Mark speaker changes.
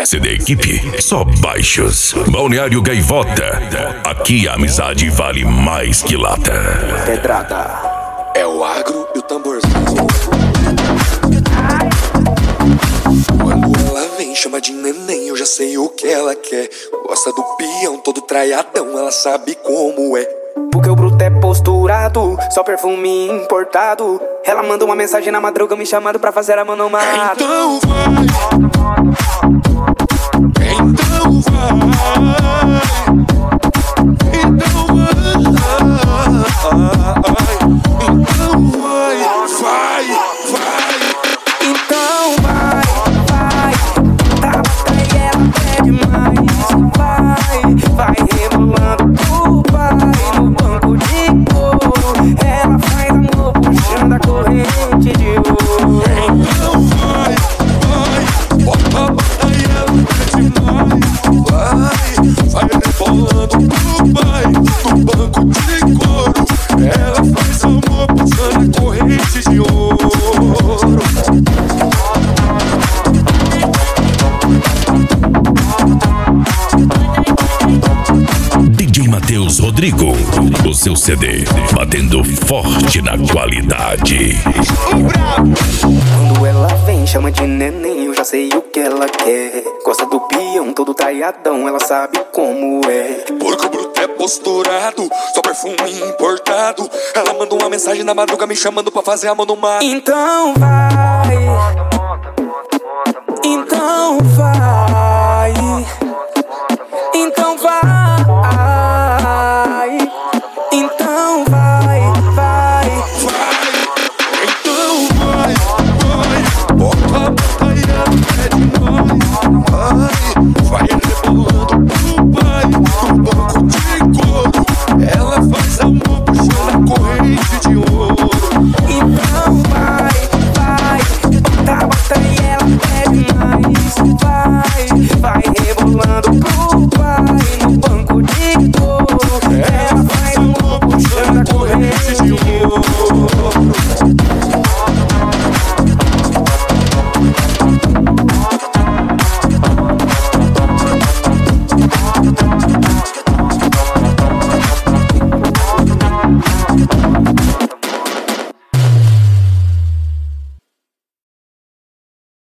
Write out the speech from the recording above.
Speaker 1: CD Equipe, só baixos. Balneário Gaivota, aqui a amizade vale mais que lata.
Speaker 2: Pedrada.
Speaker 3: É o agro e o tamborzinho. Quando ela vem, chama de neném, eu já sei o que ela quer. Gosta do peão, todo traiadão, ela sabe como é.
Speaker 2: Porque o bruto é posturado, só perfume importado. Ela manda uma mensagem na madruga me chamando pra fazer a mão no mato.
Speaker 3: Então vai. Então vai. Então vai. Vai.
Speaker 2: Então vai. Tá e ela pede mais. Vai rebolando pro pai no banco de couro. Ela faz amor puxando a corrente de ouro.
Speaker 3: Então vai. Bota e ela pede mais. Vai rebolando pro pai no banco de couro. Ela faz amor puxando a corrente de ouro.
Speaker 1: DJ Matheus Rodrigo, o seu CD, batendo forte na qualidade.
Speaker 2: Quando ela vem, chama de neném, eu já sei o que ela quer. Gosta do peão, todo traiadão, ela sabe como é.
Speaker 3: Porque o bruto é posturado, só perfume importado. Ela manda uma mensagem na madruga me chamando pra fazer a mão no mar.
Speaker 2: Então vai.